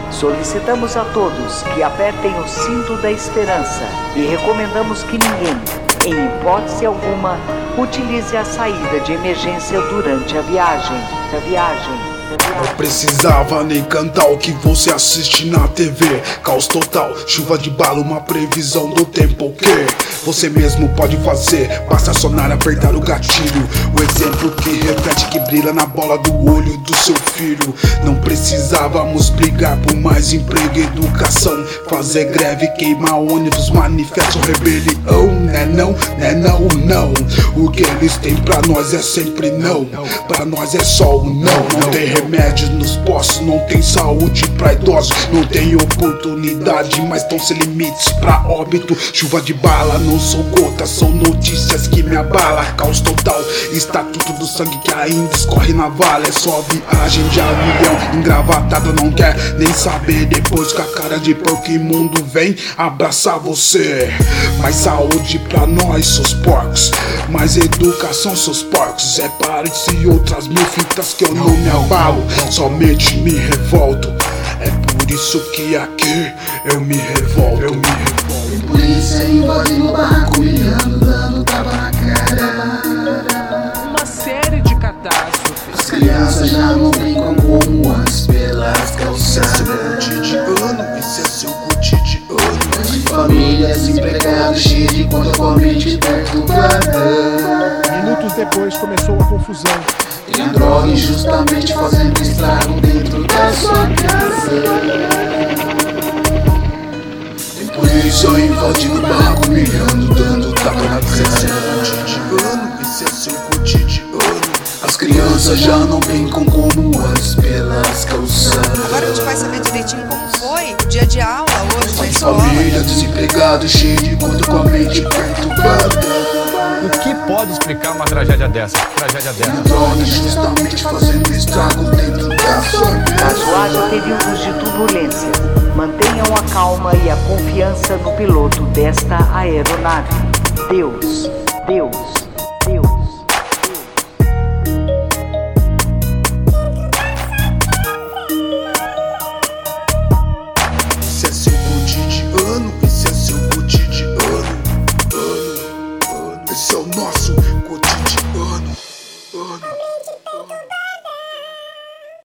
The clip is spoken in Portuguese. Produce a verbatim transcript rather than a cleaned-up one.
Solicitamos a todos que apertem o cinto da esperança e recomendamos que ninguém, em hipótese alguma, utilize a saída de emergência durante a viagem. Da viagem. Não precisava nem cantar o que você assiste na T V. Caos total, chuva de bala, uma previsão do tempo. O que você mesmo pode fazer? Basta sonar, apertar o gatilho. O exemplo que repete, que brilha na bola do olho do seu filho. Não precisávamos brigar por mais emprego e educação. Fazer greve, queimar ônibus, manifesto rebelião. Né não, né não, não. O que eles têm pra nós é sempre não. Pra nós é só o não. Não tem remédios nos postos, não tem saúde pra idosos. Não tem oportunidade, mas estão sem limites pra óbito. Chuva de bala, não sou gota, são notícias que me abala. Caos total, estatuto do sangue que ainda escorre na vala. É só viagem de avião, engravatada, não quer nem saber. Depois com a cara de porco imundo vem abraçar você. Mais saúde pra nós, seus porcos. Mais educação, seus porcos. É pares e outras mil fitas que eu não me abalo, somente me revolto. É por isso que aqui eu me revolto, eu me revolto. Tem polícia invadindo o barraco, milhando, dando tapa na cara. Uma série de catástrofes. As crianças já não brincam como antes pelas calçadas. Esse é seu cotidiano, esse é seu cotidiano. De famílias empregadas, cheias de conta com a mente perturbada. Minutos depois começou a confusão. Tem a droga injustamente fazendo estrago dentro da sua casa. Tem polícia invadindo o barraco, humilhando, dando tapa na cara. Esse é seu cotidiano. As crianças já não brincam como antes pelas calçadas. Agora a gente vai saber direitinho como foi o dia de aula hoje na De escola. família desempregado, cheio de conta com a mente perturbada. O que pode explicar uma tragédia dessa? Tragédia Tem a dessa. droga justamente fazendo estrago dentro da sua casa. Haja períodos de turbulência. Mantenham a calma e a confiança no piloto desta aeronave. Deus, Deus, Deus.